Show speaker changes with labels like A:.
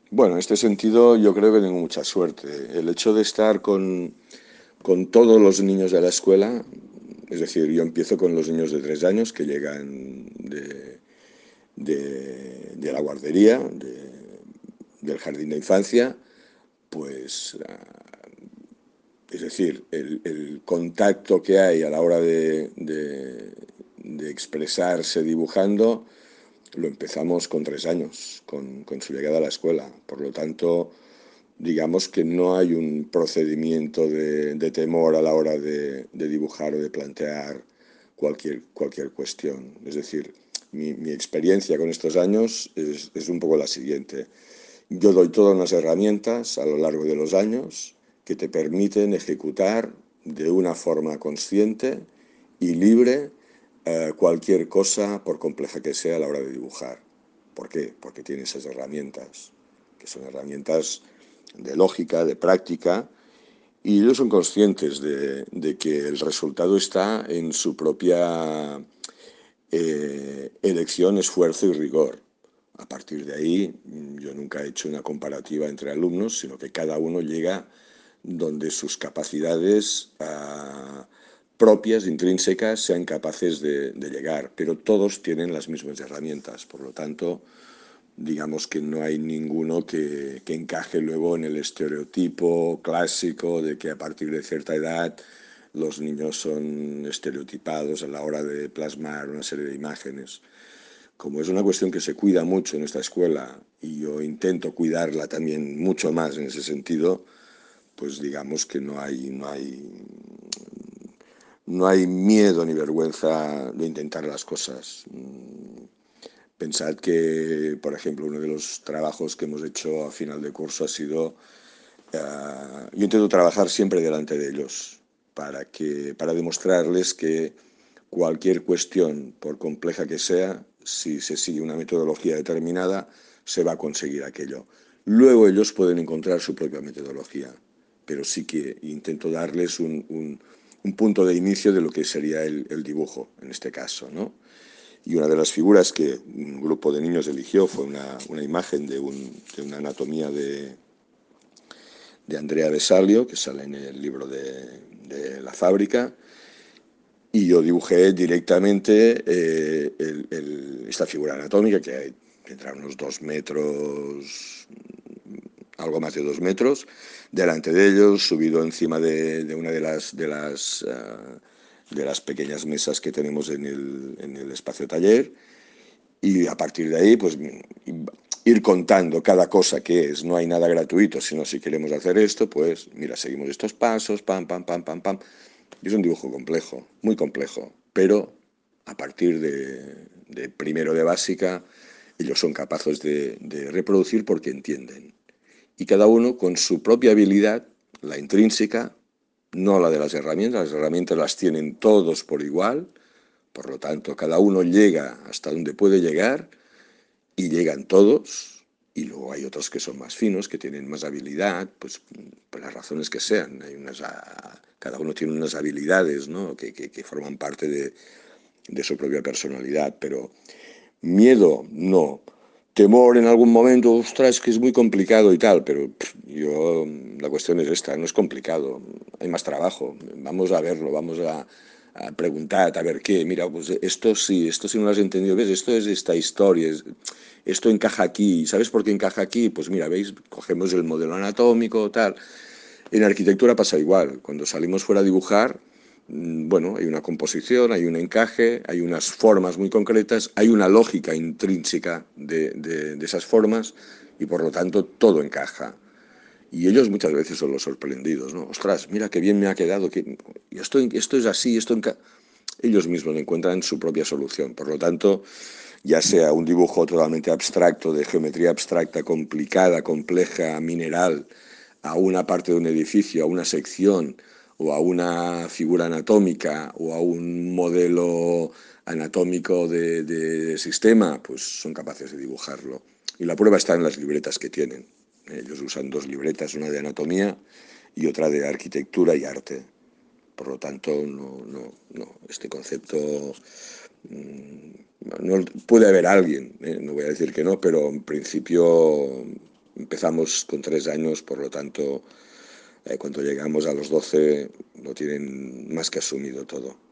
A: Bueno, en este sentido yo creo que tengo mucha suerte. El hecho de estar con todos los niños de la escuela, es decir, yo empiezo con los niños de 3 años que llegan de la guardería, del jardín de infancia, pues es decir, el contacto que hay a la hora de expresarse dibujando, lo empezamos con 3 años, con su llegada a la escuela. Por lo tanto, digamos que no hay un procedimiento de temor a la hora de dibujar o de plantear cualquier cuestión. Es decir, mi experiencia con estos años es un poco la siguiente. Yo doy todas las herramientas a lo largo de los años que te permiten ejecutar de una forma consciente y libre cualquier cosa, por compleja que sea, a la hora de dibujar. ¿Por qué? Porque tiene esas herramientas, que son herramientas de lógica, de práctica, y ellos son conscientes de que el resultado está en su propia elección, esfuerzo y rigor. A partir de ahí, yo nunca he hecho una comparativa entre alumnos, sino que cada uno llega donde sus capacidades propias, intrínsecas, sean capaces de llegar, pero todos tienen las mismas herramientas. Por lo tanto, digamos que no hay ninguno que encaje luego en el estereotipo clásico de que a partir de cierta edad los niños son estereotipados a la hora de plasmar una serie de imágenes. Como es una cuestión que se cuida mucho en esta escuela y yo intento cuidarla también mucho más en ese sentido, pues digamos que no hay miedo ni vergüenza de intentar las cosas. Pensad que, por ejemplo, uno de los trabajos que hemos hecho a final de curso ha sido, yo intento trabajar siempre delante de ellos para demostrarles que cualquier cuestión, por compleja que sea, si se sigue una metodología determinada, se va a conseguir aquello. Luego ellos pueden encontrar su propia metodología, pero sí que intento darles un punto de inicio de lo que sería el dibujo, en este caso, ¿no? Y una de las figuras que un grupo de niños eligió fue una imagen de una anatomía de Andrea Vesalio, que sale en el libro de La fábrica, y yo dibujé directamente esta figura anatómica que tendrá unos 2 metros, algo más de 2 metros, delante de ellos, subido encima de una de las pequeñas mesas que tenemos en el espacio taller, y a partir de ahí, pues ir contando cada cosa que es. No hay nada gratuito, sino si queremos hacer esto, pues mira, seguimos estos pasos, pam, pam, pam, pam, pam. Y es un dibujo complejo, muy complejo, pero a partir de primero de básica, ellos son capaces de reproducir porque entienden. Y cada uno con su propia habilidad, la intrínseca, no la de las herramientas las tienen todos por igual, por lo tanto, cada uno llega hasta donde puede llegar y llegan todos, y luego hay otros que son más finos, que tienen más habilidad, pues por las razones que sean. Cada uno tiene unas habilidades, ¿no? que forman parte de su propia personalidad, pero miedo, no. Temor en algún momento, ostras, que es muy complicado y tal, pero la cuestión es esta, no es complicado, hay más trabajo, vamos a verlo, vamos a preguntar, a ver qué, mira, pues esto sí no lo has entendido, ves, esto es esta historia, esto encaja aquí, ¿sabes por qué encaja aquí? Pues mira, veis, cogemos el modelo anatómico, tal. En arquitectura pasa igual, cuando salimos fuera a dibujar, bueno, hay una composición, hay un encaje, hay unas formas muy concretas, hay una lógica intrínseca de esas formas y por lo tanto todo encaja. Y ellos muchas veces son los sorprendidos, ¿no? Ostras, mira qué bien me ha quedado, esto es así, ellos mismos encuentran su propia solución. Por lo tanto, ya sea un dibujo totalmente abstracto, de geometría abstracta, complicada, compleja, mineral, a una parte de un edificio, a una sección, o a una figura anatómica, o a un modelo anatómico de sistema, pues son capaces de dibujarlo. Y la prueba está en las libretas que tienen. Ellos usan 2 libretas, una de anatomía y otra de arquitectura y arte. Por lo tanto, no, este concepto no, puede haber alguien, no voy a decir que no, pero en principio empezamos con 3 años, por lo tanto, cuando llegamos a los 12 lo tienen más que asumido todo.